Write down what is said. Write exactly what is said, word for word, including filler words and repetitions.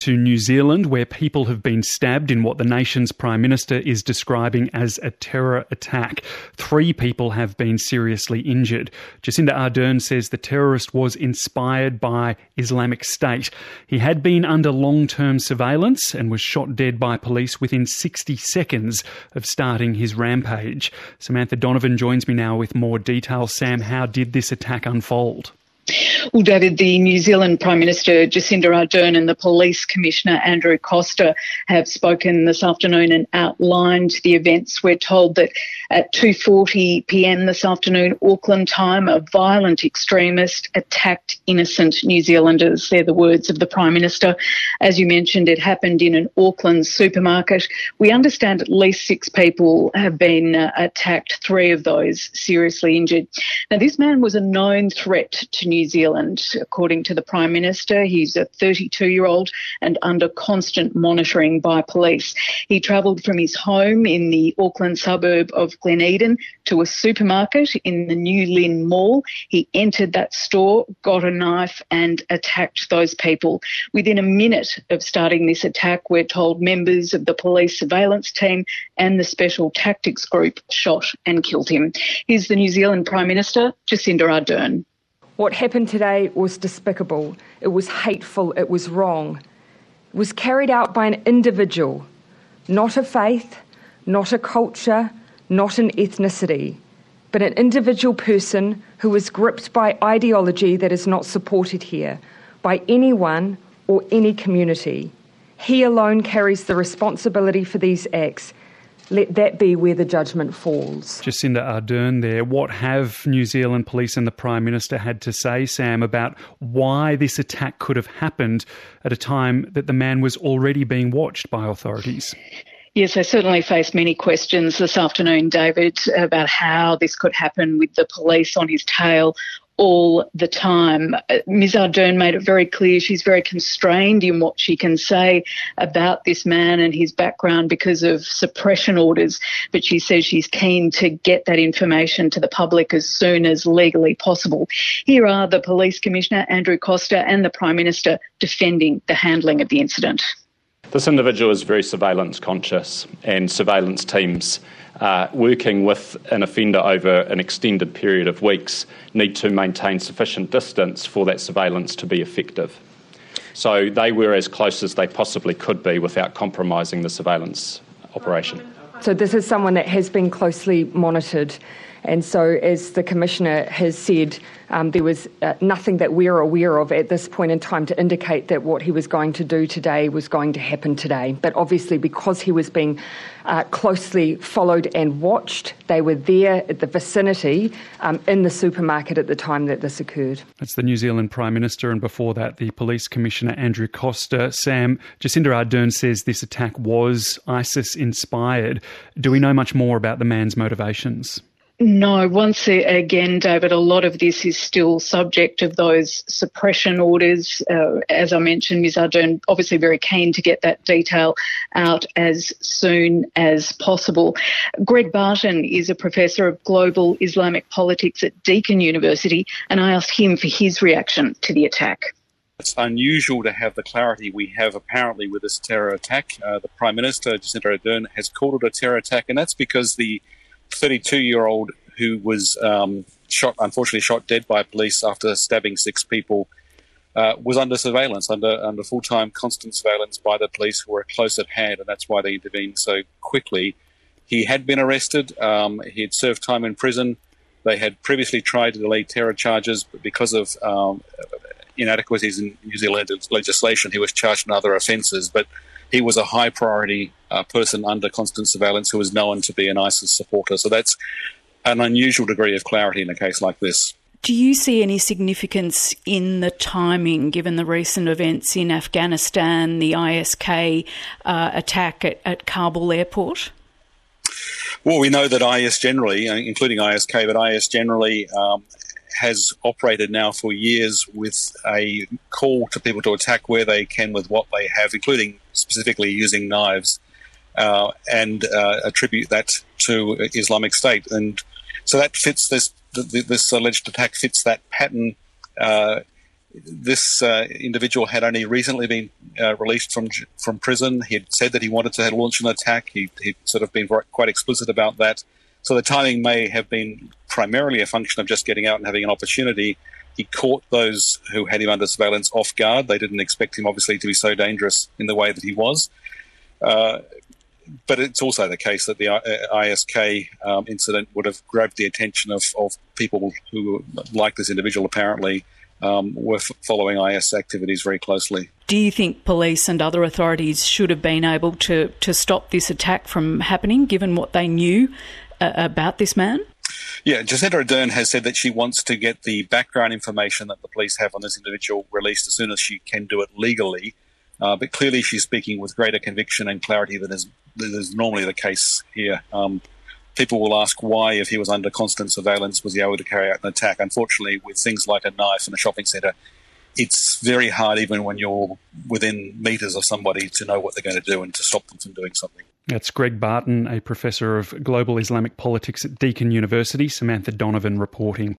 To New Zealand, where people have been stabbed in what the nation's Prime Minister is describing as a terror attack. Three people have been seriously injured. Jacinda Ardern says the terrorist was inspired by Islamic State. He had been under long-term surveillance and was shot dead by police within sixty seconds of starting his rampage. Samantha Donovan joins me now with more detail. Sam, how did this attack unfold? Well, David, the New Zealand Prime Minister Jacinda Ardern and the Police Commissioner Andrew Coster have spoken this afternoon and outlined the events. We're told that at two forty p m this afternoon, Auckland time, a violent extremist attacked innocent New Zealanders. They're the words of the Prime Minister. As you mentioned, it happened in an Auckland supermarket. We understand at least six people have been uh, attacked, three of those seriously injured. Now, this man was a known threat to New Zealand, according to the Prime Minister. He's a thirty-two-year-old and under constant monitoring by police. He travelled from his home in the Auckland suburb of Gleneden to a supermarket in the New Lynn Mall. He entered that store, got a knife and attacked those people. Within a minute of starting this attack, we're told members of the police surveillance team and the Special Tactics Group shot and killed him. Here's the New Zealand Prime Minister, Jacinda Ardern. What happened today was despicable. It was hateful. It was wrong. It was carried out by an individual, not a faith, not a culture, not an ethnicity, but an individual person who was gripped by ideology that is not supported here by anyone or any community. He alone carries the responsibility for these acts. Let that be where the judgment falls. Jacinda Ardern there. What have New Zealand Police and the Prime Minister had to say, Sam, about why this attack could have happened at a time that the man was already being watched by authorities? Yes, I certainly faced many questions this afternoon, David, about how this could happen with the police on his tail all the time. Miz Ardern made it very clear she's very constrained in what she can say about this man and his background because of suppression orders, but she says she's keen to get that information to the public as soon as legally possible. Here are the Police Commissioner, Andrew Coster, and the Prime Minister defending the handling of the incident. This individual is very surveillance conscious, and surveillance teams uh, working with an offender over an extended period of weeks need to maintain sufficient distance for that surveillance to be effective. So they were as close as they possibly could be without compromising the surveillance operation. So this is someone that has been closely monitored. And so, as the Commissioner has said, um, there was uh, nothing that we're aware of at this point in time to indicate that what he was going to do today was going to happen today. But obviously, because he was being uh, closely followed and watched, they were there at the vicinity um, in the supermarket at the time that this occurred. That's the New Zealand Prime Minister, and before that, the Police Commissioner, Andrew Coster. Sam, Jacinda Ardern says this attack was ISIS-inspired. Do we know much more about the man's motivations? No, once again, David, a lot of this is still subject of those suppression orders. Uh, as I mentioned, Miz Ardern obviously very keen to get that detail out as soon as possible. Greg Barton is a professor of global Islamic politics at Deakin University, and I asked him for his reaction to the attack. It's unusual to have the clarity we have apparently with this terror attack. Uh, the Prime Minister, Jacinda Ardern, has called it a terror attack, and that's because the thirty-two-year-old who was um, shot, unfortunately shot dead by police after stabbing six people, uh, was under surveillance, under under full-time constant surveillance by the police who were close at hand, and that's why they intervened so quickly. He had been arrested. Um, he had served time in prison. They had previously tried to delay terror charges, but because of um, inadequacies in New Zealand legislation, he was charged in other offences. But he was a high-priority uh, person under constant surveillance who was known to be an ISIS supporter. So that's an unusual degree of clarity in a case like this. Do you see any significance in the timing, given the recent events in Afghanistan, the I S K uh, attack at, at Kabul airport? Well, we know that I S generally, including I S K, but I S generally um, has operated now for years with a call to people to attack where they can with what they have, including specifically using knives, uh, and uh, attribute that to Islamic State. And so that fits this, this alleged attack fits that pattern uh, This uh, individual had only recently been uh, released from from prison. He had said that he wanted to launch an attack. He, he'd sort of been quite explicit about that. So the timing may have been primarily a function of just getting out and having an opportunity. He caught those who had him under surveillance off guard. They didn't expect him, obviously, to be so dangerous in the way that he was. Uh, but it's also the case that the I S K um, incident would have grabbed the attention of, of people who, like this individual apparently, um, were f- following I S activities very closely. Do you think police and other authorities should have been able to, to stop this attack from happening, given what they knew uh, about this man? Yeah, Jacinda Ardern has said that she wants to get the background information that the police have on this individual released as soon as she can do it legally. Uh, but clearly she's speaking with greater conviction and clarity than is, than is normally the case here. Um, people will ask why, if he was under constant surveillance, was he able to carry out an attack? Unfortunately, with things like a knife in a shopping centre, it's very hard, even when you're within metres of somebody, to know what they're going to do and to stop them from doing something. That's Greg Barton, a professor of global Islamic politics at Deakin University. Samantha Donovan reporting.